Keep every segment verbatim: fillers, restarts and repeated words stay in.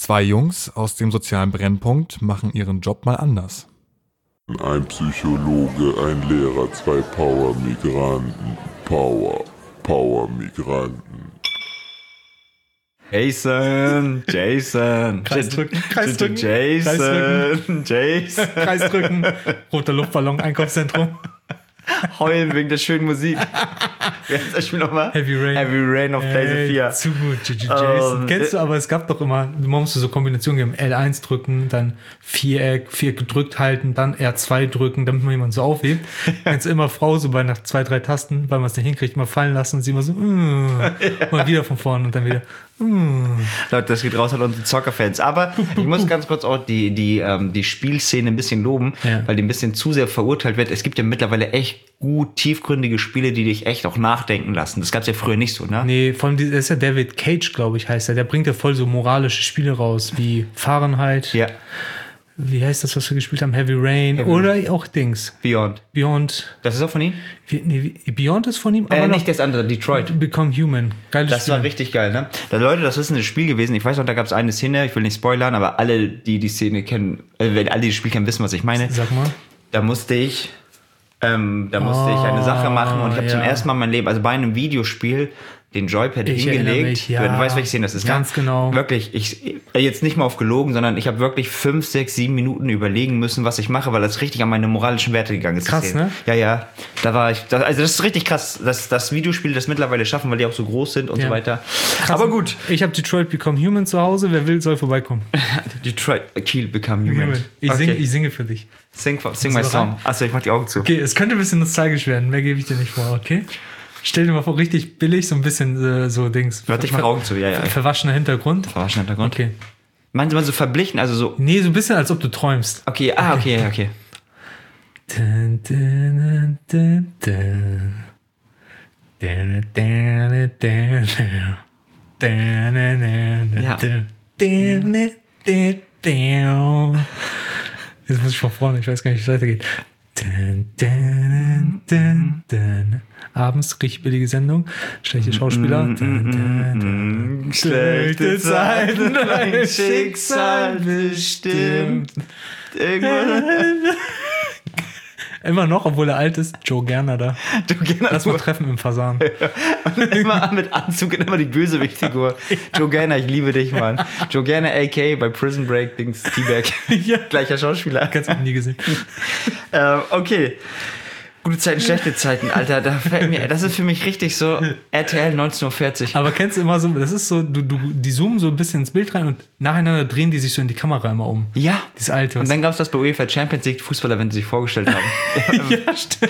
Zwei Jungs aus dem sozialen Brennpunkt machen ihren Job mal anders. Ein Psychologe, ein Lehrer, zwei Power-Migranten. Power, Power-Migranten. Jason, Jason. Kreis drücken, Kreis drücken. Jason, Jason. Kreis drücken. Roter Luftballon, Einkaufszentrum. Heulen wegen der schönen Musik. Wie heißt das Spiel nochmal? Heavy Rain. Heavy Rain auf PlayStation vier. Zu gut, Jason. Um, Kennst du, aber es gab doch immer, man musste so Kombinationen geben. L eins drücken, dann Viereck, Viereck gedrückt halten, dann R zwei drücken, damit man jemanden so aufhebt. Kennst du immer Frau so bei nach zwei, drei Tasten, weil man es nicht hinkriegt, mal fallen lassen und sie immer so, mm, mal wieder von vorne und dann wieder, mm. Leute, das geht raus an unsere Zocker-Fans. Aber ich muss ganz kurz auch die, die, ähm, die Spielszene ein bisschen loben, Ja. weil die ein bisschen zu sehr verurteilt wird. Es gibt ja mittlerweile echt gut tiefgründige Spiele, die dich echt auch nachdenken lassen. Das gab es ja früher nicht so, ne? Nee, vor allem, das ist ja David Cage, glaube ich, heißt er. Der bringt ja voll so moralische Spiele raus, wie Fahrenheit. Ja. Wie heißt das, was wir gespielt haben? Heavy Rain. Heavy Oder auch Dings. Beyond. Beyond. Das ist auch von ihm? Wie, nee, wie- Beyond ist von ihm, aber Äh, noch nicht das andere, Detroit. Become Human. Geiles Das Spiel. war richtig geil, ne? Da Leute, das ist ein Spiel gewesen. Ich weiß noch, da gab es eine Szene, ich will nicht spoilern, aber alle, die die Szene kennen, äh, wenn alle die das Spiel kennen, wissen, was ich meine. Sag mal. Da musste ich, ähm, da musste ich eine Sache machen und ich habe ja. zum ersten Mal in meinem Leben, also bei einem Videospiel, den Joypad Ich erinnere hingelegt. mich, ja. Du weißt, welche Szene das ist, Ganz ne? genau. Wirklich, ich jetzt nicht mal auf gelogen, sondern ich habe wirklich fünf, sechs, sieben Minuten überlegen müssen, was ich mache, weil das richtig an meine moralischen Werte gegangen ist. die Krass, Szene. ne? Ja, ja. Da war ich, das, also das ist richtig krass, dass das Videospiele das mittlerweile schaffen, weil die auch so groß sind und Ja. so weiter. Krass. Aber gut. Ich habe Detroit Become Human zu Hause. Wer will, soll vorbeikommen. Detroit, Kiel become human. Ich, Okay. singe, ich singe für dich. Sing, sing my Bist du song. Achso, ich mach die Augen zu. Okay, es könnte ein bisschen nostalgisch werden. Mehr gebe ich dir nicht vor, okay? Stell dir mal vor, richtig billig, so ein bisschen äh, so Dings. Warte, ich mach Augen zu, ja, ja. Verwaschener Hintergrund. Verwaschener Hintergrund. Okay. Meinen Sie mal so verblichen, also so. Nee, so ein bisschen, als ob du träumst. Okay, ah, okay, ja, okay. Dun, dun, dun, dun. Dun, dun, dun, dun. Dun, dun, dun, Ja. dun. Dun, dun, dun, dun. Jetzt muss ich von vorne, ich weiß gar nicht, wie es weitergeht. Dun, dun, dun, dun. Abends, richtig billige Sendung, schlechte Schauspieler. Dun, dun, dun. Schlechte Zeiten, ein Schicksal bestimmt. Irgendwann. Immer noch, obwohl er alt ist, Joe Gerner da. Du gehst Lass mal treffen im Fasan. immer mit Anzug und immer die Bösewichtfigur. Joe Gerner, ich liebe dich, Mann. Joe Gerner, a k a bei Prison Break, Dings, T-Bag. Ja. Gleicher Schauspieler. Ganz noch nie gesehen. Ähm, okay. Gute Zeiten, schlechte Zeiten, Alter. Da fällt mir, das ist für mich richtig so R T L neunzehnhundertvierzig. Aber kennst du immer so, das ist so, du, du, die zoomen so ein bisschen ins Bild rein und nacheinander drehen die sich so in die Kamera immer um. Ja. Das alte. Und dann gab es das bei UEFA Champions League Fußballer, wenn sie sich vorgestellt haben. ja, stimmt.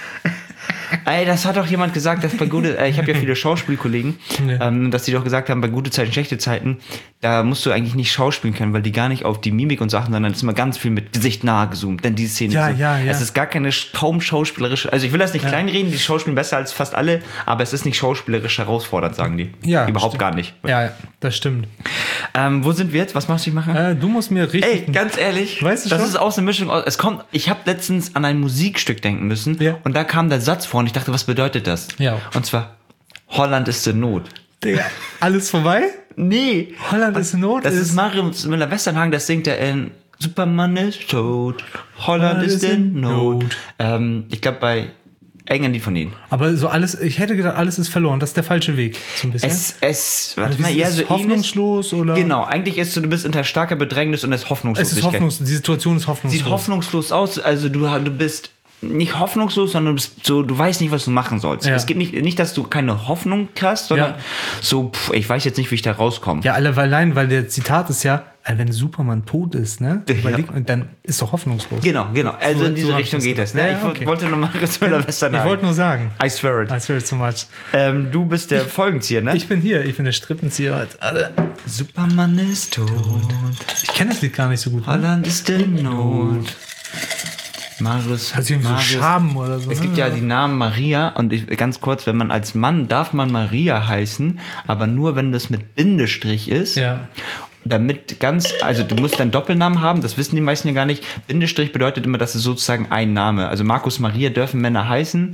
Ey, das hat doch jemand gesagt, dass bei gute, äh, ich habe ja viele Schauspielkollegen, Ja. ähm, dass die doch gesagt haben, bei gute Zeiten, schlechte Zeiten, da musst du eigentlich nicht schauspielen können, weil die gar nicht auf die Mimik und Sachen, sondern es ist immer ganz viel mit Gesicht nahe gezoomt, denn diese Szene Ja, ist so, ja, ja. es ist gar keine sch- kaum schauspielerische, also ich will das nicht kleinreden, die schauspielen besser als fast alle, aber es ist nicht schauspielerisch herausfordernd, sagen die. Ja, Überhaupt stimmt. gar nicht. Ja, ja, das stimmt. Ähm, wo sind wir jetzt? Was machst du machen? Äh, du musst mir richtig. Ey, ganz ehrlich, Weißt du das schon? ist auch so eine Mischung aus. Es kommt, ich habe letztens an ein Musikstück denken müssen Ja. und da kam der Satz vor und ich dachte, was bedeutet das? Ja. Und zwar, Holland ist in Not. Digga, alles vorbei? Nee. Holland ist in Not. Das ist Marius Müller-Westernhagen, das singt er in Superman ist tot, Holland Holland ist ist in in Not. Not. Ähm, ich glaube bei irgendein Lied von ihnen. Aber so alles, ich hätte gedacht, alles ist verloren. Das ist der falsche Weg. So ein bisschen. Es, es, warte Also mal, es eher ist so ähnlich. hoffnungslos oder? Genau, eigentlich ist so, du bist unter starker Bedrängnis und es ist Es Hoffnungslosigkeit. ist hoffnungslos. Die Situation ist hoffnungslos. Sieht hoffnungslos aus, also du, du bist nicht hoffnungslos, sondern du bist so, du weißt nicht, was du machen sollst. Ja. Es gibt nicht, nicht, dass du keine Hoffnung hast, sondern Ja. so, pff, ich weiß jetzt nicht, wie ich da rauskomme. Ja, alle, weil allein, weil der Zitat ist ja, äh, wenn Superman tot ist, ne? Ja. Überleg, und dann ist doch hoffnungslos. Genau, genau. Also So- in diese so hab Richtung ich geht das das. Ne? ja, ich okay. wollte nur mal Marius Müller-Westernhagen. Ich wollte nur sagen. I swear it. I swear it so much. Ähm, du bist der Folgenzieher, ne? Ich bin hier, ich bin der Strippenzieher heute. Alle. Superman ist tot. Ich kenne das Lied gar nicht so gut. Ne? Holland ist in Not. Marius. Hat sie irgendwie so Marius- Schaben oder so. Es ne? gibt ja die Namen Maria und ich, ganz kurz, wenn man als Mann darf man Maria heißen, aber nur wenn das mit Bindestrich ist. Ja. Damit ganz, also du musst einen Doppelnamen haben, das wissen die meisten ja gar nicht. Bindestrich bedeutet immer, dass es sozusagen ein Name. Also Markus Maria dürfen Männer heißen,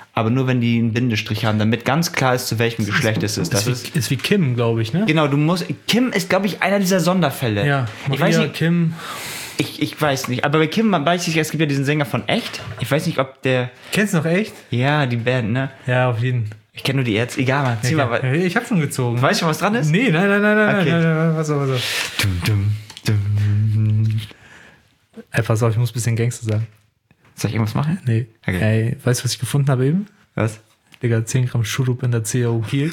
aber nur wenn die einen Bindestrich haben, damit ganz klar ist, zu welchem Geschlecht es ist. Das ist, ist wie, ist wie Kim, glaube ich, ne? genau, du musst. Kim ist, glaube ich, einer dieser Sonderfälle. Ja, Maria, ich weiß nicht, Kim. ich, ich weiß nicht, aber bei Kim, man weiß nicht, es gibt ja diesen Sänger von Echt. Ich weiß nicht, ob der. Kennst du noch Echt? Ja, die Band, ne? Ja, auf jeden Fall. Ich kenne nur die Ärzte. Egal, Mann. Zieh Ja, mal. ja, ich hab schon gezogen. Weißt du, was dran ist? Nee, nein, nein, nein, nein, Okay. nein, nein, nein, pass auf, pass auf. Dum, dum, dum. Ey, pass auf, ich muss ein bisschen Gangster sagen. Soll ich irgendwas machen? Nee. Okay. Ey, weißt du, was ich gefunden habe eben? Was? Digga, zehn Gramm Schurup in der C A O Kiel.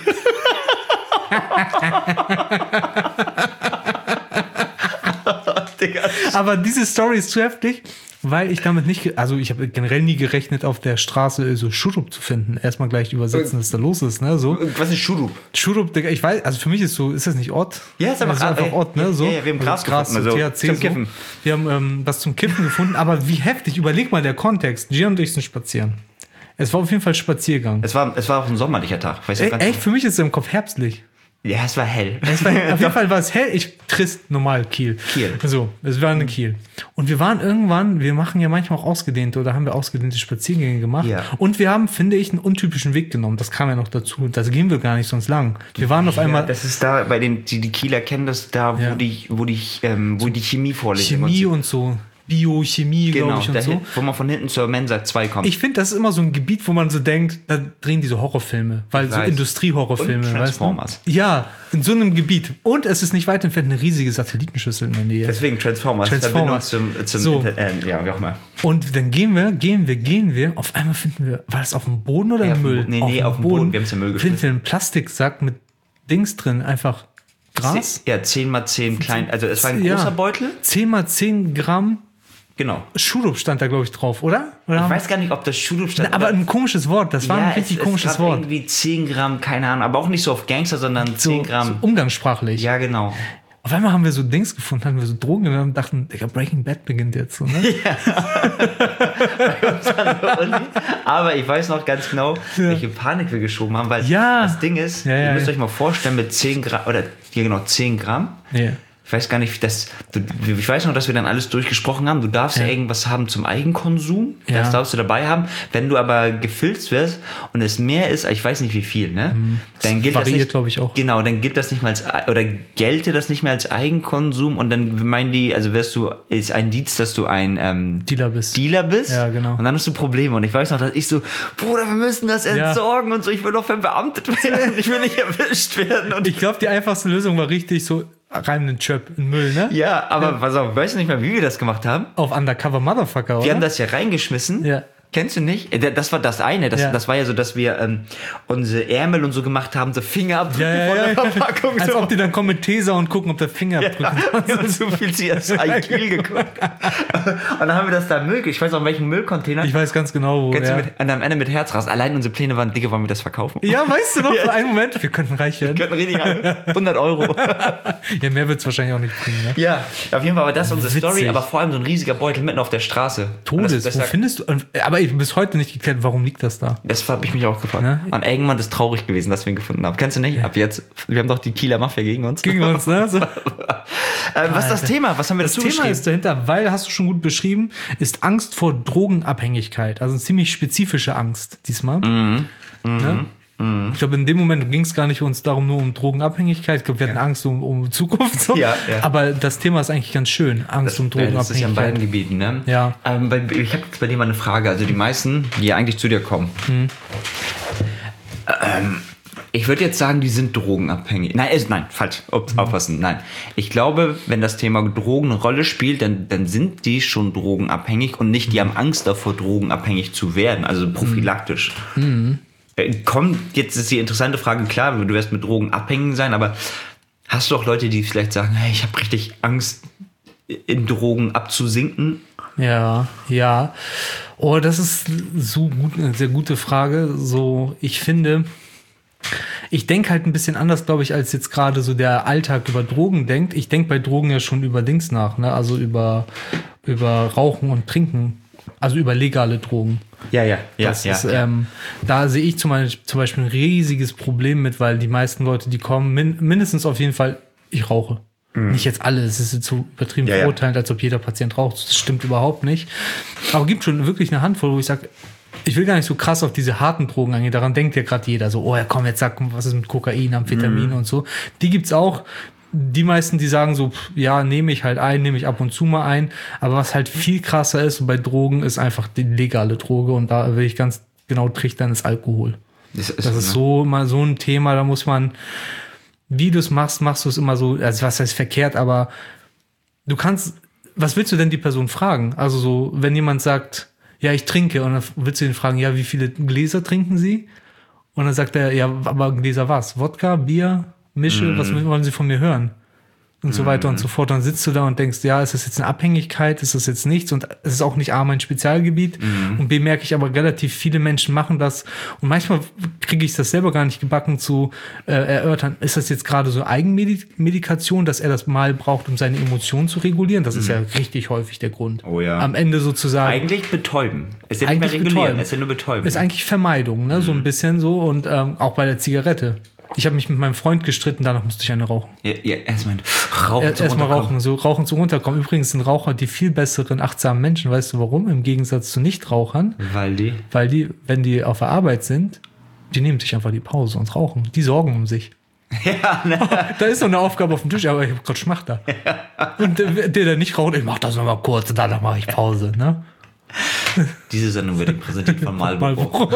Digga. Aber diese Story ist zu heftig, weil ich damit nicht, ge- also ich habe generell nie gerechnet, auf der Straße so Schurup zu finden. Erstmal gleich übersetzen, was da los ist, ne, so. Was ist Schurup? Schurup, Digga, ich weiß, also für mich ist so, ist das nicht Ort? Ja, ist einfach- also einfach äh, Ort, ne, so. ja, ja, wir haben Gras Gras, gefunden, so also T H C, zum so. Kiffen. Wir haben ähm, was zum Kiffen gefunden, aber wie heftig, überleg mal der Kontext. Gian und ich sind spazieren. Es war auf jeden Fall Spaziergang. Es war, es war auch ein sommerlicher Tag. Weiß Ey, ich echt, für mich ist es im Kopf herbstlich. Ja, es war hell. Es war, auf jeden Fall war es hell. Ich trist normal Kiel. Kiel. So, es war eine Kiel. Und wir waren irgendwann, wir machen ja manchmal auch ausgedehnte oder haben wir ausgedehnte Spaziergänge gemacht. Ja. Und wir haben, finde ich, einen untypischen Weg genommen. Das kam ja noch dazu. Das gehen wir gar nicht sonst lang. Wir waren auf einmal Das ist da, bei den, die, die Kieler kennen das da, wo Ja. die, wo die, ähm, wo die Chemie vorliegt. Chemie und so. Biochemie, Genau, glaube ich, und da, so. wo man von hinten zur Mensa zwei kommt. Ich finde, das ist immer so ein Gebiet, wo man so denkt, da drehen diese Horrorfilme, weil Ich so weiß. Industriehorrorfilme, Und weißt Transformers. du? Ja, in so einem Gebiet. Und es ist nicht weit entfernt eine riesige Satellitenschüssel in der Nähe. Deswegen Transformers. Transformers. Verbindung zum, zum So. Internet. Äh, ja, wie auch immer. Und dann gehen wir, gehen wir, gehen wir. Auf einmal finden wir, war das auf dem Boden oder Ja, im auf dem Müll? Bo- nee, nee, auf dem Boden. Wir haben's im Müll Finden geschmissen. wir einen Plastiksack mit Dings drin, einfach Gras. Ja, zehn mal zehn klein. Also es war ein Ja. großer Beutel. zehn mal zehn Gramm Genau. Schurup stand da, glaube ich, drauf, oder? oder Ich weiß gar nicht, ob das Schurup stand. Na, aber ein komisches Wort, das war ja, ein richtig es, komisches es gab Wort. irgendwie zehn Gramm, keine Ahnung. Aber auch nicht so auf Gangster, sondern So, zehn Gramm. so umgangssprachlich. Ja, genau. Auf einmal haben wir so Dings gefunden, hatten wir so Drogen genommen und dachten, Digga, Breaking Bad beginnt jetzt. So, ne? Aber ich weiß noch ganz genau, welche Panik wir geschoben haben, weil Ja. das Ding ist, Ja, ja, ihr müsst ja. euch mal vorstellen, mit zehn Gramm, oder hier genau, zehn Gramm. Ja. Ich weiß gar nicht, das, du, ich weiß noch, dass wir dann alles durchgesprochen haben. Du darfst ja, Ja. irgendwas haben zum Eigenkonsum. Ja. Das darfst du dabei haben. Wenn du aber gefilzt wirst und es mehr ist, ich weiß nicht wie viel, ne? Dann gilt das variiert, nicht, glaube ich, auch. Genau, dann gilt das nicht mal als, oder gelte das nicht mehr als Eigenkonsum und dann meinen die, also wirst du, ist ein Indiz, dass du ein ähm, Dealer bist. Dealer bist. Ja, genau. Und dann hast du Probleme. Und ich weiß noch, dass ich so, Bruder, wir müssen das Ja. entsorgen und so. Ich will doch verbeamtet werden. Ich will nicht erwischt werden. Und Ich glaube, die einfachste Lösung war richtig so rein in den Chöp, in den Müll, ne? ja, aber pass auf, weißt du nicht mehr, wie wir das gemacht haben? Auf Undercover Motherfucker, oder? Wir haben das ja reingeschmissen. Ja. Kennst du nicht? Äh, Das war das eine. Das, Ja. das war ja so, dass wir ähm, unsere Ärmel und so gemacht haben, so Fingerabdrücke Ja, ja, von der ja. Verpackung. Als so. ob die dann kommen mit Tesa und gucken, ob der Finger Ja, abdrückt. wir haben zu viel C S I Kiel geguckt. Und dann haben wir das da Müll, ich weiß auch in welchem Müllcontainer. Ich weiß ganz genau, wo. Kennst Ja. du mit, und am Ende mit Herzrasen. Allein unsere Pläne waren, Digga, wollen wir das verkaufen? ja, weißt du noch, Ja. für einen Moment, wir könnten reich werden. Wir könnten richtig an. hundert Euro. Ja, mehr wird es wahrscheinlich auch nicht bringen, ne? Ja, auf jeden Fall war das unsere Witzig. Story, aber vor allem so ein riesiger Beutel mitten auf der Straße. Und Todes, Das, das, wo das, findest du? Aber ich bis heute nicht geklärt, warum liegt das da? das habe ich mich auch gefragt. Ne? Und irgendwann ist traurig gewesen, dass wir ihn gefunden haben. Kennst du nicht? Ab jetzt, wir haben doch die Kieler Mafia gegen uns. Gegen uns, ne? So. äh, was ist das Thema? Was haben wir Das dazu Thema geschrieben? ist dahinter, weil, hast du schon gut beschrieben, ist Angst vor Drogenabhängigkeit. Also eine ziemlich spezifische Angst diesmal. Mhm. Ne? Ich glaube, in dem Moment ging es gar nicht uns darum nur um Drogenabhängigkeit. Ich glaube, wir hatten Angst um, um Zukunft. So. Ja, ja. Aber das Thema ist eigentlich ganz schön. Angst um Ja, das ist ja in beiden Drogenabhängigkeit. Gebieten, ne? Ja. Ähm, bei, ich habe jetzt bei dir mal eine Frage. Also die meisten, die ja eigentlich zu dir kommen. Mhm. Ähm, ich würde jetzt sagen, die sind drogenabhängig. Nein, äh, nein, falsch. Ups, Mhm. aufpassen. Nein. Ich glaube, wenn das Thema Drogen eine Rolle spielt, dann, dann sind die schon drogenabhängig und nicht, die haben Angst davor, drogenabhängig zu werden. Also prophylaktisch. Mhm. Äh, Kommt, jetzt ist die interessante Frage, klar, du wirst mit Drogen abhängig sein, aber hast du auch Leute, die vielleicht sagen, hey, ich habe richtig Angst, in Drogen abzusinken? Ja, ja. Oh, das ist so gut, eine sehr gute Frage. So, ich finde, ich denke halt ein bisschen anders, glaube ich, als jetzt gerade so der Alltag über Drogen denkt. Ich denke bei Drogen ja schon über Dings nach, ne? Also über, über Rauchen und Trinken. Also über legale Drogen. Ja, ja, ja. Das ja, ist, ja. Ähm, da sehe ich zum Beispiel, zum Beispiel ein riesiges Problem mit, weil die meisten Leute, die kommen, min mindestens auf jeden Fall, ich rauche. Nicht jetzt alle, es ist jetzt so übertrieben Ja, ja. verurteilend, als ob jeder Patient raucht. Das stimmt überhaupt nicht. Aber es gibt schon wirklich eine Handvoll, wo ich sage, ich will gar nicht so krass auf diese harten Drogen eingehen. Daran denkt ja gerade jeder so, oh ja, komm, jetzt sag, was ist mit Kokain, Amphetamin mhm. und so. Die gibt's auch. Die meisten, die sagen so, ja, nehme ich halt ein, nehme ich ab und zu mal ein. Aber was halt viel krasser ist bei Drogen, ist einfach die legale Droge. Und da will ich ganz genau trichtern, ist Alkohol. Das ist, das ist so mal so ein Thema, da muss man, wie du es machst, machst du es immer so, also was heißt verkehrt, aber du kannst, was willst du denn die Person fragen? Also so, wenn jemand sagt, ja, ich trinke, und dann willst du ihn fragen, ja, wie viele Gläser trinken Sie? Und dann sagt er, ja, aber Gläser was? Wodka, Bier? Mische, mm. was wollen Sie von mir hören? Und so mm. weiter und so fort. Dann sitzt du da und denkst, ja, ist das jetzt eine Abhängigkeit? Ist das jetzt nichts? Und es ist auch nicht A, mein Spezialgebiet. Mm. Und B, merke ich aber, relativ viele Menschen machen das. Und manchmal kriege ich das selber gar nicht gebacken zu äh, erörtern. Ist das jetzt gerade so Eigenmedikation, dass er das mal braucht, um seine Emotionen zu regulieren? Das mm. ist ja richtig häufig der Grund. Oh ja. Am Ende sozusagen. Eigentlich betäuben. Es ist ja nicht mehr regulieren, betäuben. Es ist ja nur betäuben. Ist eigentlich Vermeidung, ne? Mm. So ein bisschen so. Und ähm, auch bei der Zigarette. Ich habe mich mit meinem Freund gestritten, danach musste ich eine rauchen. Ja, ja erstmal rauchen zu Erstmal rauchen, so rauchen zu runterkommen. Übrigens sind Raucher die viel besseren, achtsamen Menschen. Weißt du warum? Im Gegensatz zu Nichtrauchern. Weil die? Weil die, wenn die auf der Arbeit sind, die nehmen sich einfach die Pause und rauchen. Die sorgen um sich. Ja, ne? Da ist noch eine Aufgabe auf dem Tisch, aber ich hab grad Schmacht da. Ja. Und der, der nicht raucht, ich mach das nochmal kurz und danach mache ich Pause, ne? Diese Sendung wird präsentiert von Marlboro.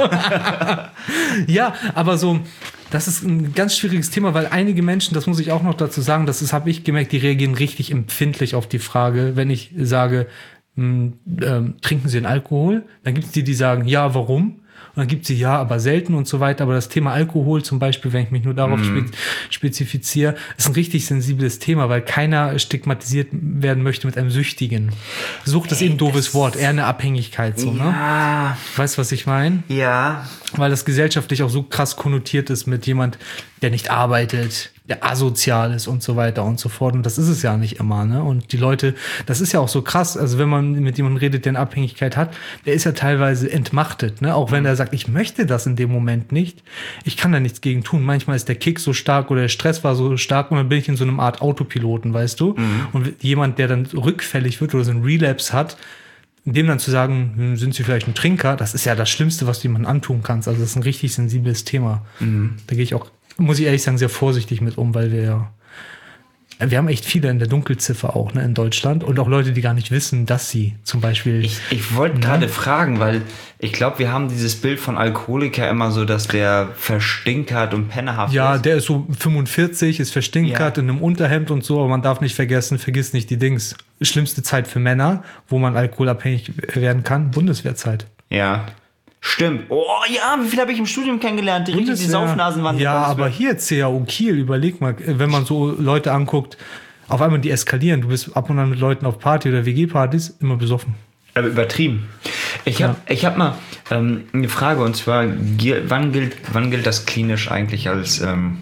Ja, aber so, das ist ein ganz schwieriges Thema, weil einige Menschen, das muss ich auch noch dazu sagen, das ist, habe ich gemerkt, die reagieren richtig empfindlich auf die Frage, wenn ich sage, mh, ähm, trinken Sie einen Alkohol? Dann gibt es die, die sagen, ja, warum? Und dann gibt es die, ja, aber selten und so weiter. Aber das Thema Alkohol zum Beispiel, wenn ich mich nur darauf mm. spe- spezifiziere, ist ein richtig sensibles Thema, weil keiner stigmatisiert werden möchte mit einem Süchtigen. Sucht ist eben ein doofes Wort, eher eine Abhängigkeit. So, ja. Ne? Weißt du, was ich meine? Ja. Weil das gesellschaftlich auch so krass konnotiert ist mit jemand, der nicht arbeitet, der asozial ist und so weiter und so fort. Und das ist es ja nicht immer, ne? Und die Leute, das ist ja auch so krass, also wenn man mit jemandem redet, der eine Abhängigkeit hat, der ist ja teilweise entmachtet, ne? Auch wenn er sagt, ich möchte das in dem Moment nicht, ich kann da nichts gegen tun. Manchmal ist der Kick so stark oder der Stress war so stark und dann bin ich in so einem Art Autopiloten, weißt du? Mhm. Und jemand, der dann rückfällig wird oder so einen Relapse hat, dem dann zu sagen, hm, sind Sie vielleicht ein Trinker, das ist ja das Schlimmste, was du jemandem antun kannst. Also das ist ein richtig sensibles Thema. Mhm. Da gehe ich auch, muss ich ehrlich sagen, sehr vorsichtig mit um, weil wir ja, wir haben echt viele in der Dunkelziffer auch, ne, in Deutschland und auch Leute, die gar nicht wissen, dass sie zum Beispiel... Ich, ich wollte ne? gerade fragen, weil ich glaube, wir haben dieses Bild von Alkoholiker immer so, dass der verstinkert und pennerhaft ja, ist. Ja, der ist so fünfundvierzig, ist verstinkert ja. in einem Unterhemd und so, aber man darf nicht vergessen, vergiss nicht die Dings. Schlimmste Zeit für Männer, wo man alkoholabhängig werden kann, Bundeswehrzeit. Ja. Stimmt. Oh ja, wie viel habe ich im Studium kennengelernt? Die richtig die Saufnasen waren. Ja, aber hier C A U Kiel, überleg mal, wenn man so Leute anguckt, auf einmal die eskalieren. Du bist ab und an mit Leuten auf Party oder W G-Partys immer besoffen. Aber übertrieben. Ich habe ja. ich hab mal ähm, eine Frage und zwar, wann gilt, wann gilt das klinisch eigentlich als... Ähm,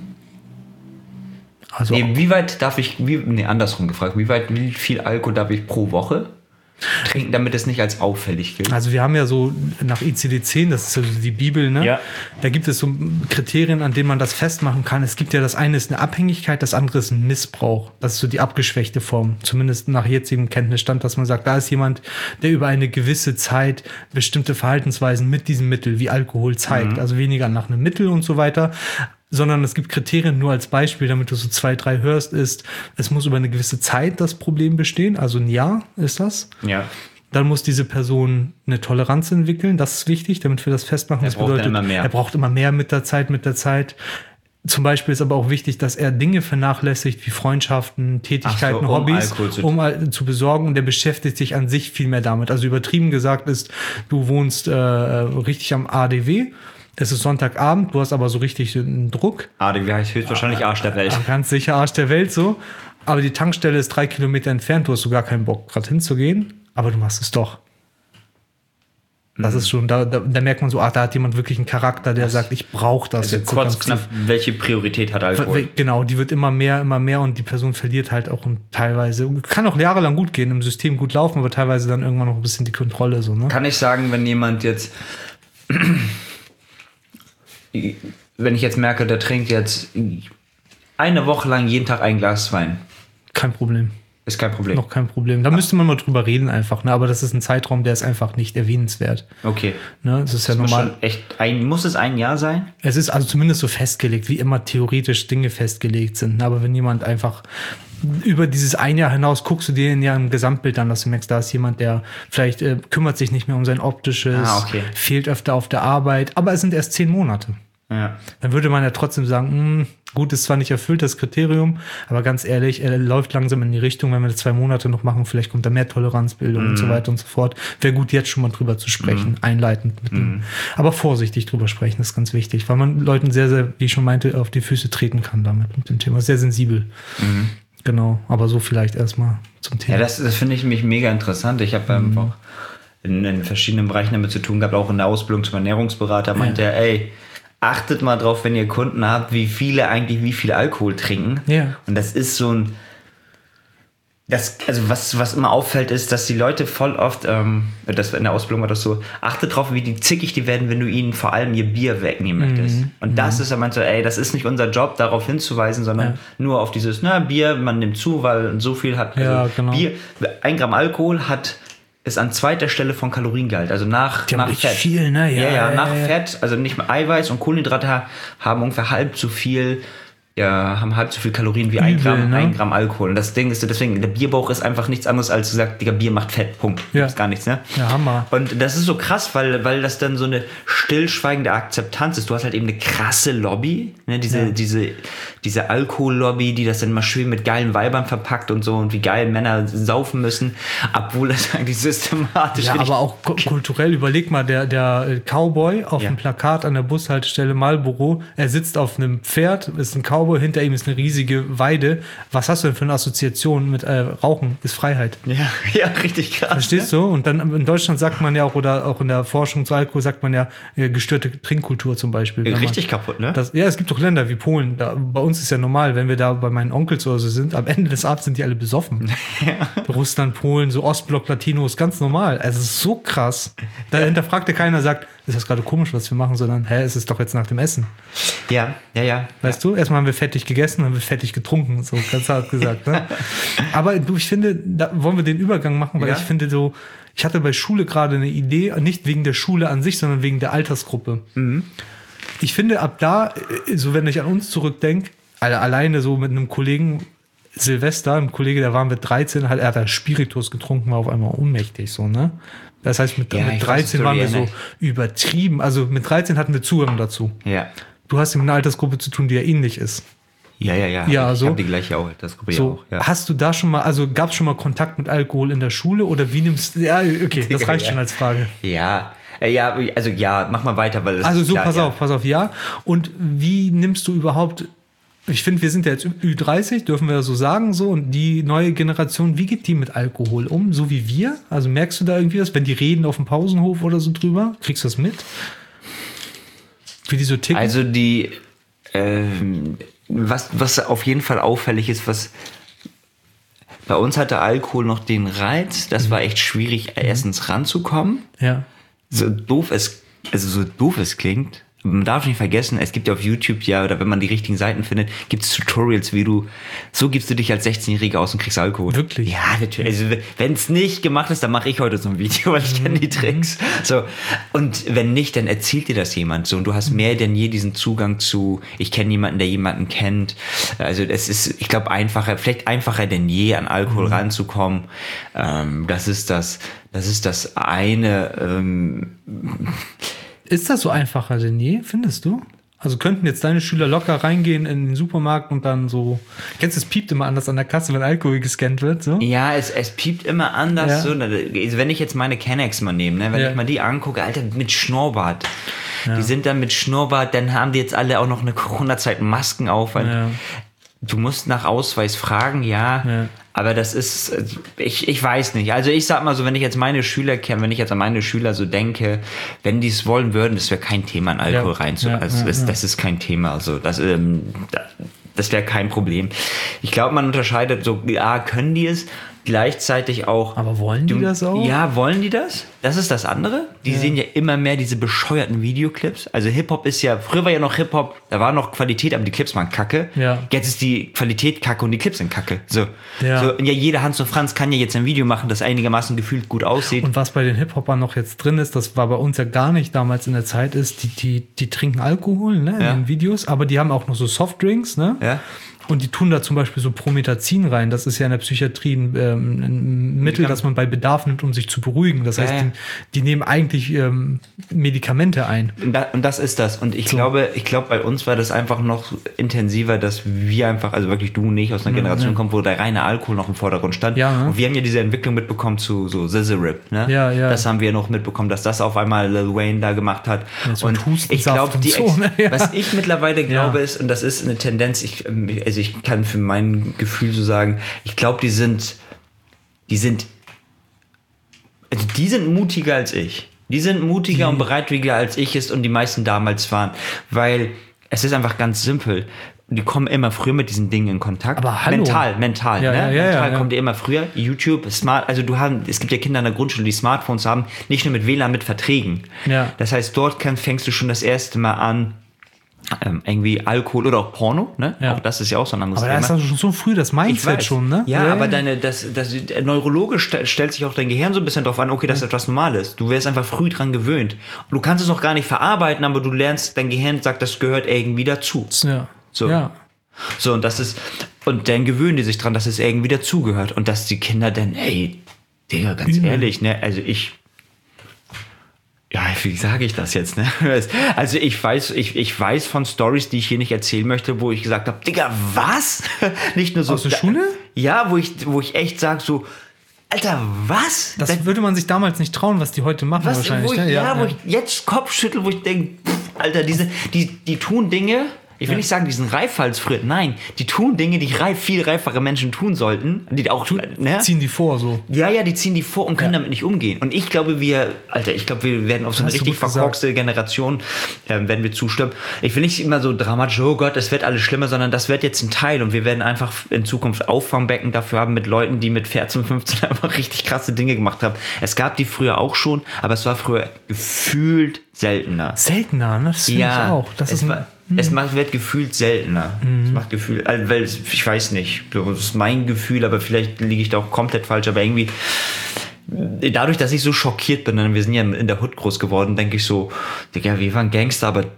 also nee, wie weit darf ich, wie, nee, andersrum gefragt, wie weit, wie viel Alkohol darf ich pro Woche trinken, damit es nicht als auffällig gilt? Also wir haben ja so nach I C D zehn, das ist ja die Bibel, ne? Ja. Da gibt es so Kriterien, an denen man das festmachen kann. Es gibt ja das eine ist eine Abhängigkeit, das andere ist ein Missbrauch. Das ist so die abgeschwächte Form. Zumindest nach jetzigem Kenntnisstand, dass man sagt, da ist jemand, der über eine gewisse Zeit bestimmte Verhaltensweisen mit diesem Mittel wie Alkohol zeigt. Mhm. Also weniger nach einem Mittel und so weiter. Sondern es gibt Kriterien nur als Beispiel, damit du so zwei, drei hörst, ist, es muss über eine gewisse Zeit das Problem bestehen, also ein Jahr ist das. Ja. Dann muss diese Person eine Toleranz entwickeln, das ist wichtig, damit wir das festmachen. Er das braucht bedeutet, immer mehr. Er braucht immer mehr mit der Zeit, mit der Zeit. Zum Beispiel ist aber auch wichtig, dass er Dinge vernachlässigt, wie Freundschaften, Tätigkeiten, so, um Hobbys, zu um zu besorgen. Und der beschäftigt sich an sich viel mehr damit. Also übertrieben gesagt ist, du wohnst äh, richtig am A D W. Es ist Sonntagabend, du hast aber so richtig einen Druck. A D W heißt höchstwahrscheinlich Arsch der Welt. Ganz sicher Arsch der Welt so. Aber die Tankstelle ist drei Kilometer entfernt, du hast sogar keinen Bock, gerade hinzugehen. Aber du machst es doch. Das ist schon, da, da, da merkt man so, ach, da hat jemand wirklich einen Charakter, der das sagt, ich brauche das also jetzt. Kurz, so knapp, welche Priorität hat Alkohol? Genau, die wird immer mehr, immer mehr und die Person verliert halt auch teilweise, kann auch jahrelang gut gehen, im System gut laufen, aber teilweise dann irgendwann noch ein bisschen die Kontrolle. So, ne? Kann ich sagen, wenn jemand jetzt, wenn ich jetzt merke, der trinkt jetzt eine Woche lang jeden Tag ein Glas Wein. Kein Problem. Ist kein Problem. Noch kein Problem. Da müsste man mal drüber reden einfach, ne? Aber das ist ein Zeitraum, der ist einfach nicht erwähnenswert. Okay. Ne? Das ist ja das normal. Muss, schon echt ein, muss es ein Jahr sein? Es ist also zumindest so festgelegt, wie immer theoretisch Dinge festgelegt sind. Aber wenn jemand einfach über dieses ein Jahr hinaus guckst du dir ja im Gesamtbild an, dass du merkst, da ist jemand, der vielleicht äh, kümmert sich nicht mehr um sein Optisches, ah, okay. fehlt öfter auf der Arbeit, aber es sind erst zehn Monate. Ja. Dann würde man ja trotzdem sagen, mh, gut, ist zwar nicht erfüllt, das Kriterium, aber ganz ehrlich, er läuft langsam in die Richtung, wenn wir das zwei Monate noch machen, vielleicht kommt da mehr Toleranzbildung mm. und so weiter und so fort. Wäre gut, jetzt schon mal drüber zu sprechen, mm. einleitend mit mm. dem. Aber vorsichtig drüber sprechen, das ist ganz wichtig, weil man Leuten sehr, sehr, wie ich schon meinte, auf die Füße treten kann damit, mit dem Thema. Sehr sensibel. Mm. Genau, aber so vielleicht erstmal zum Thema. Ja, das, das finde ich mich mega interessant. Ich habe einfach mm. in, in verschiedenen Bereichen damit zu tun gehabt, auch in der Ausbildung zum Ernährungsberater, meinte er, ja. ey, achtet mal drauf, wenn ihr Kunden habt, wie viele eigentlich wie viel Alkohol trinken. Ja. Und das ist so ein, das, also was, was immer auffällt, ist, dass die Leute voll oft, ähm, das in der Ausbildung war das so, achtet drauf, wie die zickig die werden, wenn du ihnen vor allem ihr Bier wegnehmen möchtest. Mhm. Und das mhm. ist ja man so, ey, das ist nicht unser Job, darauf hinzuweisen, sondern ja. nur auf dieses, na, Bier, man nimmt zu, weil so viel hat, also ja, genau. Bier, ein Gramm Alkohol hat ist an zweiter Stelle von Kaloriengehalt, also nach, die nach haben Fett. Viel, ne? Ja, ja, ja, ja, nach ja. Fett, also nicht mehr Eiweiß und Kohlenhydrate haben ungefähr halb so viel, ja, haben halb so viel Kalorien wie Übel, ein Gramm, ne? ein Gramm Alkohol. Und das Ding ist, deswegen, der Bierbauch ist einfach nichts anderes als gesagt, Digga, Bier macht Fett, Punkt. Ja. Gibt's gar nichts, ne? Ja, Hammer. Und das ist so krass, weil, weil das dann so eine stillschweigende Akzeptanz ist. Du hast halt eben eine krasse Lobby, ne? Diese, Ja. diese, diese Alkohollobby, die das dann mal schön mit geilen Weibern verpackt und so und wie geil Männer saufen müssen, obwohl das eigentlich systematisch Ja, aber auch ku- kulturell, überleg mal, der, der Cowboy auf Ja. dem Plakat an der Bushaltestelle Marlboro, er sitzt auf einem Pferd, ist ein Cowboy, hinter ihm ist eine riesige Weide. Was hast du denn für eine Assoziation mit äh, Rauchen? Ist Freiheit. Ja, ja, richtig krass. Verstehst du? Und dann in Deutschland sagt man ja auch, oder auch in der Forschung zu Alkohol sagt man ja, äh, gestörte Trinkkultur zum Beispiel. Ja, Wenn richtig man, kaputt, ne? das, ja, es gibt doch Länder wie Polen. Da, bei uns ist ja normal, wenn wir da bei meinen Onkels oder so sind, am Ende des Abends sind die alle besoffen. Ja. Russland, Polen, so Ostblock, Latinos, ganz normal. Also es ist so krass. Da ja. hinterfragt ja keiner, sagt, ist das gerade komisch, was wir machen, sondern, hä, es ist doch jetzt nach dem Essen. Ja, ja, ja. Weißt ja. du, erstmal haben wir fettig gegessen, dann haben wir fettig getrunken, so ganz hart gesagt. Ne? Aber du, ich finde, da wollen wir den Übergang machen, weil ja. ich finde so, ich hatte bei Schule gerade eine Idee, nicht wegen der Schule an sich, sondern wegen der Altersgruppe. Mhm. Ich finde, ab da, so wenn ich an uns zurückdenke, alleine so mit einem Kollegen, Silvester, ein Kollege, der war mit dreizehn, hat, er hat da Spiritus getrunken, war auf einmal ohnmächtig, so, ne? Das heißt, mit, ja, mit dreizehn waren wir so übertrieben. Also mit dreizehn hatten wir Zugang dazu. Ja. Du hast mit einer Altersgruppe zu tun, die ja ähnlich ist. Ja, ja, ja. ja ich so. habe die gleiche Altersgruppe so, ja auch. Ja. Hast du da schon mal, also gab es schon mal Kontakt mit Alkohol in der Schule oder wie nimmst du, ja, okay, das reicht ja. schon als Frage. Ja, ja, also ja, mach mal weiter, weil das Also so, klar, pass ja. auf, pass auf, ja. Und wie nimmst du überhaupt, ich finde, wir sind ja jetzt Ü dreißig, dürfen wir so sagen, so, und die neue Generation, wie geht die mit Alkohol um, so wie wir? Also merkst du da irgendwie was, wenn die reden auf dem Pausenhof oder so drüber? Kriegst du das mit? Wie die so ticken? Also die, ähm, was, was auf jeden Fall auffällig ist, was bei uns hatte Alkohol noch den Reiz, das mhm. war echt schwierig, mhm. erstens ranzukommen. Ja. So doof es, also so doof es klingt, man darf nicht vergessen, es gibt ja auf YouTube, ja, oder wenn man die richtigen Seiten findet, gibt es Tutorials, wie du, so gibst du dich als sechzehnjähriger aus und kriegst Alkohol. Wirklich? Ja, natürlich. Also, wenn es nicht gemacht ist, dann mache ich heute so ein Video, weil ich kenne die Tricks. So. Und wenn nicht, dann erzählt dir das jemand so. Und du hast mehr denn je diesen Zugang zu, ich kenne jemanden, der jemanden kennt. Also, es ist, ich glaube, einfacher, vielleicht einfacher denn je, an Alkohol mhm. ranzukommen. Ähm, das ist das, das ist das eine, ähm, Ist das so einfacher denn je, findest du? Also könnten jetzt deine Schüler locker reingehen in den Supermarkt und dann so, kennst du, es piept immer anders an der Kasse, wenn Alkohol gescannt wird, so? Ja, es, es piept immer anders. Ja. So. Also wenn ich jetzt meine Kennex mal nehme, ne, wenn ja. ich mal die angucke, Alter, mit Schnurrbart. Ja. Die sind dann mit Schnurrbart, dann haben die jetzt alle auch noch eine Corona-Zeit Masken auf. Weil Ja. Du musst nach Ausweis fragen, ja, Ja. aber das ist, ich, ich weiß nicht. Also ich sag mal so, wenn ich jetzt meine Schüler kenne, wenn ich jetzt an meine Schüler so denke, wenn die es wollen würden, das wäre kein Thema, in Alkohol Ja. reinzu. Ja, Also ja, das, ja. das ist kein Thema. Also das, ähm, das wäre kein Problem. Ich glaube, man unterscheidet so, ja, können die es? gleichzeitig auch... Aber wollen die du, das auch? Ja, wollen die das? Das ist das andere. Die ja. sehen ja immer mehr diese bescheuerten Videoclips. Also Hip-Hop ist ja... Früher war ja noch Hip-Hop, da war noch Qualität, aber die Clips waren kacke. Ja. Jetzt ist die Qualität kacke und die Clips sind kacke. So. Ja. So, und ja, jeder Hans und Franz kann ja jetzt ein Video machen, das einigermaßen gefühlt gut aussieht. Und was bei den Hip-Hopern noch jetzt drin ist, das war bei uns ja gar nicht damals in der Zeit, ist, die, die, die trinken Alkohol, ne, in ja. den Videos, aber die haben auch noch so Softdrinks, ne? Ja. Und die tun da zum Beispiel so Promethazin rein. Das ist ja in der Psychiatrie ein, ähm, ein Mittel, das man bei Bedarf nimmt, um sich zu beruhigen. Das heißt, ja, ja. Die, die nehmen eigentlich ähm, Medikamente ein. Und, da, und das ist das. Und ich so. glaube, ich glaube, bei uns war das einfach noch intensiver, dass wir einfach, also wirklich du und ich aus einer Generation ja. kommen, wo der reine Alkohol noch im Vordergrund stand. Ja, ne? Und wir haben ja diese Entwicklung mitbekommen zu so S Z A Rip. Ne? Ja, ja. Das haben wir noch mitbekommen, dass das auf einmal Lil Wayne da gemacht hat. Ja, so und ich glaube, die so, ne? ja. was ich mittlerweile glaube ja. ist, und das ist eine Tendenz, ich, also ich kann für mein Gefühl so sagen, ich glaube, die sind, die sind, also die sind mutiger als ich. Die sind mutiger die. und bereitwilliger als ich es und die meisten damals waren. Weil es ist einfach ganz simpel. Die kommen immer früher mit diesen Dingen in Kontakt. Aber hallo. Mental, mental. Ja, ne? ja, ja, mental ja, ja. kommt ihr immer früher. YouTube, Smart, also du hast, es gibt ja Kinder in der Grundschule, die Smartphones haben, nicht nur mit W L A N, mit Verträgen. Ja. Das heißt, dort kann, fängst du schon das erste Mal an, Ähm, irgendwie Alkohol oder auch Porno, ne? Ja. Auch das ist ja auch so ein anderes aber Thema. Aber da ist das schon so früh das Mindset schon, ne? Ja, ja, aber deine, das, das, neurologisch st- stellt sich auch dein Gehirn so ein bisschen drauf an, okay, das ist etwas Normales. Du wärst einfach früh dran gewöhnt. Und du kannst es noch gar nicht verarbeiten, aber du lernst, dein Gehirn sagt, das gehört irgendwie dazu. Ja. So. Ja. So, und das ist, und dann gewöhnen die sich dran, dass es irgendwie dazugehört. Und dass die Kinder dann, ey, Digga, ganz mhm. ehrlich, ne, also ich, ja, wie sage ich das jetzt, ne? Also ich weiß, ich, ich weiß von Stories, die ich hier nicht erzählen möchte, wo ich gesagt habe, Digga, was? Nicht nur so. Aus der Schule? Ja, wo ich, wo ich echt sage so, Alter, was? Das, das würde man sich damals nicht trauen, was die heute machen was, wahrscheinlich. Wo ich, ne? ja, ja, wo ja. ich jetzt Kopf schüttel, wo ich denke, Alter, diese, die, die tun Dinge. Ich will Ja. nicht sagen, die sind reifer als früher. Nein, die tun Dinge, die reif, viel reifere Menschen tun sollten. Die auch, ne? Ziehen die vor, so. Ja, ja, die ziehen die vor und können Ja. damit nicht umgehen. Und ich glaube, wir, Alter, ich glaube, wir werden auf so eine Hast du richtig gut verkorkste Generation, äh, werden wir zustimmen. Ich will nicht immer so dramatisch, oh Gott, es wird alles schlimmer, sondern das wird jetzt ein Teil und wir werden einfach in Zukunft Auffangbecken dafür haben mit Leuten, die mit vierzehn, fünfzehn einfach richtig krasse Dinge gemacht haben. Es gab die früher auch schon, aber es war früher gefühlt seltener. Seltener, ne? Das finde Ja, ich auch. Das es, ist war, es macht, wird gefühlt seltener. Mhm. Es macht gefühlt, also, weil es, ich weiß nicht, das ist mein Gefühl, aber vielleicht liege ich da auch komplett falsch, aber irgendwie dadurch, dass ich so schockiert bin, denn wir sind ja in der Hood groß geworden, denke ich so, Digga, wir waren Gangster, aber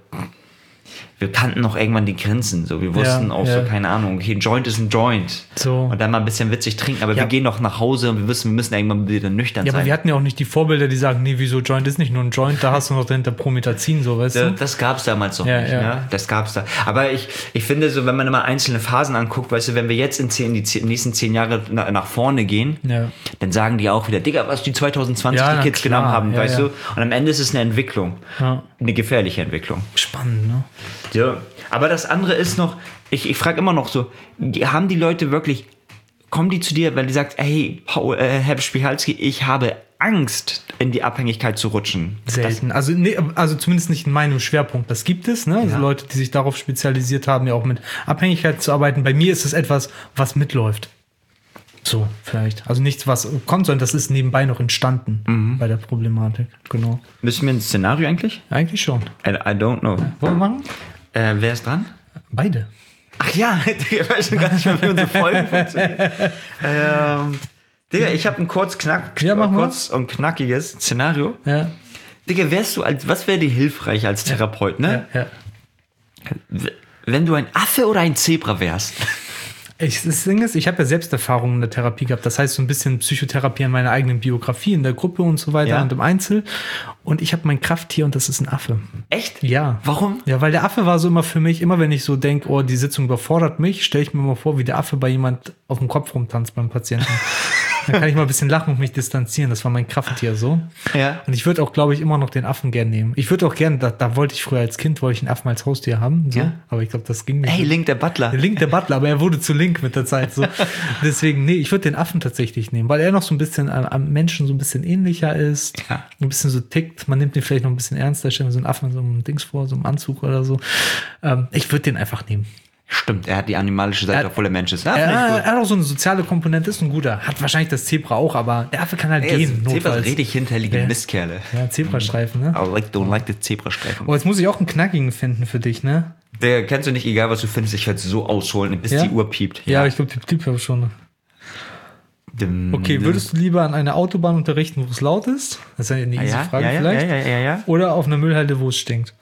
wir kannten noch irgendwann die Grenzen. So, wir wussten Ja, auch ja. so, keine Ahnung, okay, ein Joint ist ein Joint. So. Und dann mal ein bisschen witzig trinken, aber Ja. wir gehen noch nach Hause und wir wissen, wir müssen irgendwann wieder nüchtern Ja, sein. aber wir hatten ja auch nicht die Vorbilder, die sagen, nee, wieso Joint ist nicht nur ein Joint, da hast du noch dahinter Promethazin, so, weißt Ja, du? das gab's damals noch Ja, nicht, ja. ne? Das gab's da. Aber ich, ich finde so, wenn man immer einzelne Phasen anguckt, weißt du, wenn wir jetzt in, zehn, die zehn, nächsten zehn Jahre nach, nach vorne gehen, Ja. dann sagen die auch wieder, Digga, was die zwanzig zwanzig Ja, die na Kids klar. genommen haben, Ja, weißt ja. du? Und am Ende ist es eine Entwicklung. Ja. Eine gefährliche Entwicklung. Spannend, ne? Ja. Aber das andere ist noch, ich, ich frage immer noch so, die, haben die Leute wirklich, kommen die zu dir, weil die sagt, hey, Paul, äh, Herr Spichalski, ich habe Angst, in die Abhängigkeit zu rutschen. Selten. Also, nee, also zumindest nicht in meinem Schwerpunkt. Das gibt es, ne? Also Ja. Leute, die sich darauf spezialisiert haben, ja auch mit Abhängigkeit zu arbeiten. Bei mir ist es etwas, was mitläuft. So, vielleicht. Also nichts, was kommt, sondern das ist nebenbei noch entstanden Mhm. bei der Problematik. Genau. Müssen wir ein Szenario eigentlich? Eigentlich schon. I, I don't know. Wollen wir machen? Äh, wer ist dran? Beide. Ach ja, ich weiß schon gar nicht mehr, wie unsere Folgen funktionieren. ähm, Digga, ich habe ein kurz, knack, Ja, mach mal. kurz und knackiges Szenario. Ja. Digga, wärst du als, was wäre dir hilfreich als Therapeut, ne? Ja, ja. W- Wenn du ein Affe oder ein Zebra wärst. Ich, das Ding ist, ich habe ja selbst Erfahrungen in der Therapie gehabt. Das heißt, so ein bisschen Psychotherapie an meiner eigenen Biografie, in der Gruppe und so weiter Ja. und im Einzel. Und ich habe mein Krafttier und das ist ein Affe. Echt? Ja. Warum? Ja, weil der Affe war so immer für mich, immer wenn ich so denke, oh, die Sitzung überfordert mich, stelle ich mir mal vor, wie der Affe bei jemand auf dem Kopf rumtanzt beim Patienten. Dann kann ich mal ein bisschen lachen und mich distanzieren. Das war mein Krafttier so. Ja. Und ich würde auch, glaube ich, immer noch den Affen gern nehmen. Ich würde auch gern, da, da wollte ich früher als Kind, wollte ich einen Affen als Haustier haben. So. Ja. Aber ich glaube, das ging nicht. Hey, Link der Butler. Link der Butler, aber er wurde zu Link mit der Zeit. So. Deswegen, nee, ich würde den Affen tatsächlich nehmen, weil er noch so ein bisschen am, am Menschen so ein bisschen ähnlicher ist. Ja. Ein bisschen so tickt. Man nimmt den vielleicht noch ein bisschen ernster. Stellen wir so einen Affen in so einem Dings vor, so einem Anzug oder so. Ähm, ich würde den einfach nehmen. Stimmt, er hat die animalische Seite, Er- obwohl er Mensch ist. Ja, Er, finde ich gut. er hat auch so eine soziale Komponente, ist ein guter. Hat wahrscheinlich das Zebra auch, aber der Affe kann halt Ey, gehen. Zebras notfalls. richtig hinterliegende Ja. Mistkerle. Ja, Zebrastreifen, ne? I like, don't like the Zebrastreifen. Oh, jetzt muss ich auch einen knackigen finden für dich, ne? Der kennst du nicht, egal was du findest, ich werde so ausholen, bis Ja? die Uhr piept. Ja, ich glaube, die blieb ja schon. Dim, Okay, dim. würdest du lieber an einer Autobahn unterrichten, wo es laut ist? Das ist ja eine Ah, easy ja? Frage ja, ja, vielleicht. Ja, ja, ja, ja. Oder auf einer Müllhalde, wo es stinkt?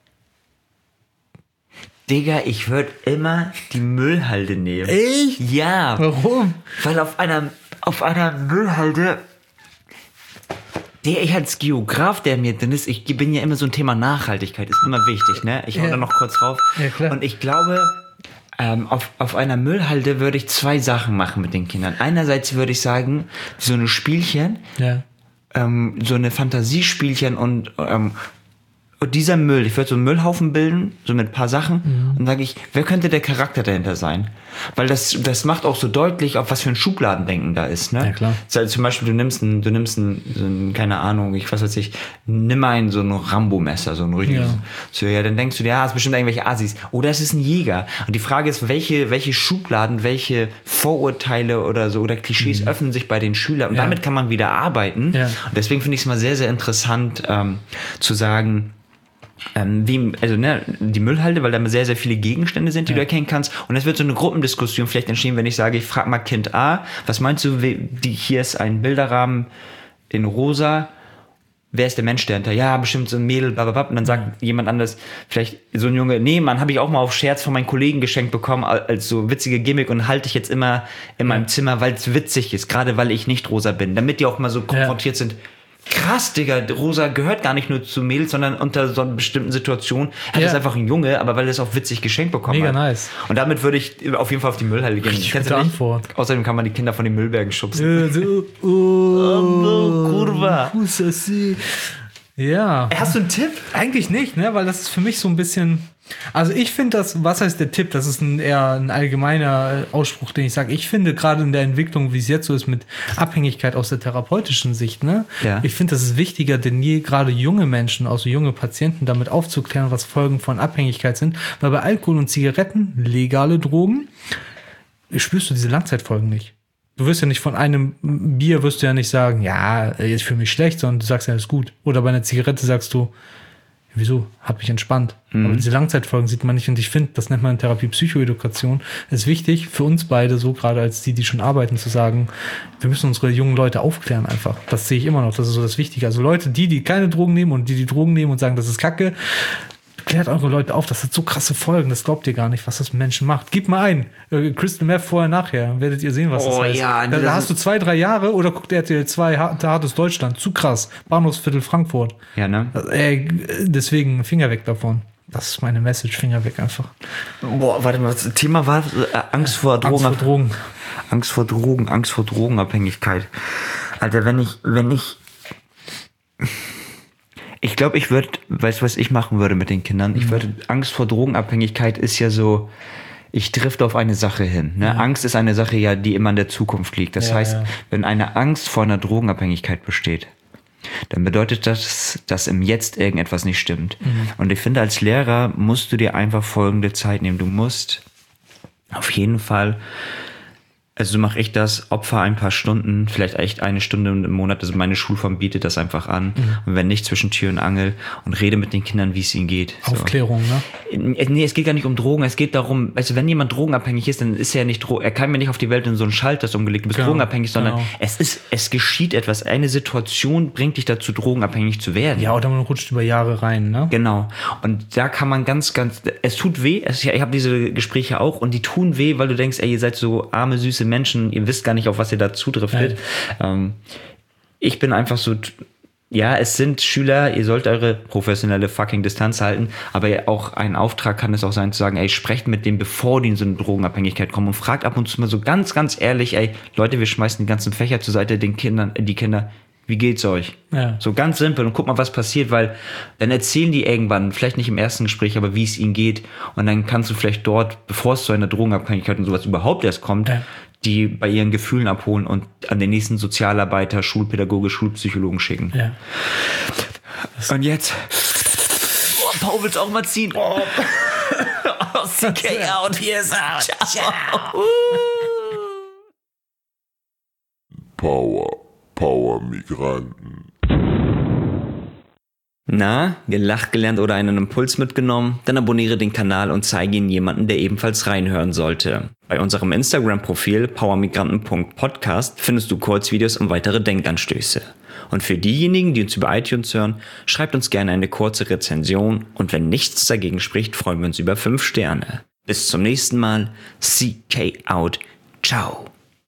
Digga, ich würde immer die Müllhalde nehmen. Echt? Ja, Warum? weil auf einer, auf einer Müllhalde, der ich als Geograf, der mir drin ist, ich bin ja immer so ein Thema Nachhaltigkeit, ist immer wichtig, ne? Ich hau Ja. da noch kurz drauf. Ja, klar. Und ich glaube, ähm, auf, auf einer Müllhalde würde ich zwei Sachen machen mit den Kindern. Einerseits würde ich sagen, so eine Spielchen, Ja. ähm, so eine Fantasiespielchen und ähm, und dieser Müll, ich würde so einen Müllhaufen bilden, so mit ein paar Sachen, Mhm. und sage ich, wer könnte der Charakter dahinter sein? Weil das, das macht auch so deutlich, auf was für ein Schubladendenken da ist, ne? Ja, klar. Das heißt, zum Beispiel, du nimmst ein, du nimmst ein, so ein, keine Ahnung, ich was weiß ich, nimm ein so ein Rambo-Messer, so ein richtiges. Ja. So, ja, dann denkst du dir, ja, es ist bestimmt irgendwelche Assis. Oder es ist ein Jäger. Und die Frage ist, welche, welche Schubladen, welche Vorurteile oder so, oder Klischees öffnen sich bei den Schülern. Und Mhm. Ja. damit kann man wieder arbeiten. Ja. Und deswegen finde ich es mal sehr, sehr interessant, ähm, zu sagen, ähm, wie, also ne, die Müllhalde, weil da sehr, sehr viele Gegenstände sind, die Ja. du erkennen kannst. Und es wird so eine Gruppendiskussion vielleicht entstehen, wenn ich sage, ich frage mal Kind A, was meinst du, wie, die, hier ist ein Bilderrahmen in rosa, wer ist der Mensch dahinter? Ja, bestimmt so ein Mädel, blablabla. Und dann sagt jemand anders, vielleicht so ein Junge, nee, Mann, habe ich auch mal auf Scherz von meinen Kollegen geschenkt bekommen, als so witzige Gimmick, und halte ich jetzt immer in meinem Zimmer, weil es witzig ist, gerade weil ich nicht rosa bin, damit die auch mal so konfrontiert sind. Krass, Digga, rosa gehört gar nicht nur zu Mädels, sondern unter so einer bestimmten Situation hat Ja. es einfach ein Junge, aber weil er es auch witzig geschenkt bekommen Mega hat. nice. Und damit würde ich auf jeden Fall auf die Müllhalde gehen. Richtig Kennst gute du nicht? Antwort. Außerdem kann man die Kinder von den Müllbergen schubsen. Äh, so, oh, Kurva. Kusasi. Ja. Hast du einen Tipp? Eigentlich nicht, ne? Weil das ist für mich so ein bisschen. Also ich finde das, was heißt der Tipp? Das ist ein, eher ein allgemeiner Ausspruch, den ich sage. Ich finde gerade in der Entwicklung, wie es jetzt so ist, mit Abhängigkeit aus der therapeutischen Sicht, ne? Ja. Ich finde, das ist wichtiger denn je, gerade junge Menschen, also junge Patienten, damit aufzuklären, was Folgen von Abhängigkeit sind. Weil bei Alkohol und Zigaretten, legale Drogen, spürst du diese Langzeitfolgen nicht. Du wirst ja nicht von einem Bier, wirst du ja nicht sagen, ja, jetzt fühle mich schlecht, sondern du sagst ja, ist gut. Oder bei einer Zigarette sagst du, wieso? Hat mich entspannt. Mhm. Aber diese Langzeitfolgen sieht man nicht. Und ich finde, das nennt man in Therapie Psychoedukation. Es ist wichtig für uns beide, so gerade als die, die schon arbeiten, zu sagen, wir müssen unsere jungen Leute aufklären einfach. Das sehe ich immer noch. Das ist so das Wichtige. Also Leute, die, die keine Drogen nehmen und die, die Drogen nehmen und sagen, das ist Kacke, klärt eure Leute auf. Das hat so krasse Folgen. Das glaubt ihr gar nicht, was das mit Menschen macht. Gib mal ein. Äh, Crystal Meth vorher, nachher. Dann werdet ihr sehen, was Oh das heißt. ja, da, das da hast du zwei, drei Jahre oder guckt R T L zwei, Hart- hartes Deutschland. Zu krass. Bahnhofsviertel Frankfurt. Ja, ne? Äh, deswegen Finger weg davon. Das ist meine Message, Finger weg einfach. Boah, warte mal, das Thema war äh, Angst vor Drogen. Angst vor Drogen. Angst vor Drogen, Angst vor Drogenabhängigkeit. Alter, wenn ich, wenn ich, ich glaube, ich würde, weißt du, was ich machen würde mit den Kindern? Ich würde, Angst vor Drogenabhängigkeit ist ja so, ich drifte auf eine Sache hin. Ne? Angst ist eine Sache ja, die immer in der Zukunft liegt. Das Ja, heißt, ja. wenn eine Angst vor einer Drogenabhängigkeit besteht, dann bedeutet das, dass im Jetzt irgendetwas nicht stimmt. Und ich finde, als Lehrer musst du dir einfach folgende Zeit nehmen. Du musst auf jeden Fall, also so mache ich das, opfer ein paar Stunden, vielleicht echt eine Stunde im Monat, also meine Schulform bietet das einfach an. Und wenn nicht, zwischen Tür und Angel, und rede mit den Kindern, wie es ihnen geht. So. Aufklärung, ne? Nee, es geht gar nicht um Drogen, es geht darum, also wenn jemand drogenabhängig ist, dann ist er ja nicht, Dro- er kann mir nicht auf die Welt in so einen Schalter umgelegt, du bist Genau, drogenabhängig, sondern genau. es ist, es geschieht etwas, eine Situation bringt dich dazu, drogenabhängig zu werden. Ja, oder man rutscht über Jahre rein, ne? Genau. Und da kann man ganz, ganz, es tut weh, es, ich habe diese Gespräche auch, und die tun weh, weil du denkst, ey, ihr seid so arme, süße Menschen, ihr wisst gar nicht, auf was ihr da zudriftet. Ähm, ich bin einfach so, ja, es sind Schüler, ihr sollt eure professionelle fucking Distanz halten, aber auch ein Auftrag kann es auch sein, zu sagen, ey, sprecht mit dem, bevor die in so eine Drogenabhängigkeit kommen, und fragt ab und zu mal so ganz, ganz ehrlich, ey, Leute, wir schmeißen die ganzen Fächer zur Seite, den Kindern, die Kinder, wie geht's euch? Ja. So ganz simpel, und guck mal, was passiert, weil dann erzählen die irgendwann, vielleicht nicht im ersten Gespräch, aber wie es ihnen geht, und dann kannst du vielleicht dort, bevor es zu einer Drogenabhängigkeit und sowas überhaupt erst kommt, Ja. die bei ihren Gefühlen abholen und an den nächsten Sozialarbeiter, Schulpädagoge, Schulpsychologen schicken. Ja. Und jetzt, oh, Paul will's auch mal ziehen. Oh. C K out. Peace out. Ciao. Power, Power Migranten. Na, gelacht gelernt oder einen Impuls mitgenommen? Dann abonniere den Kanal und zeige ihn jemanden, der ebenfalls reinhören sollte. Bei unserem Instagram-Profil powermigranten punkt podcast findest du Kurzvideos und weitere Denkanstöße. Und für diejenigen, die uns über iTunes hören, schreibt uns gerne eine kurze Rezension und wenn nichts dagegen spricht, freuen wir uns über fünf Sterne. Bis zum nächsten Mal. C K out. Ciao.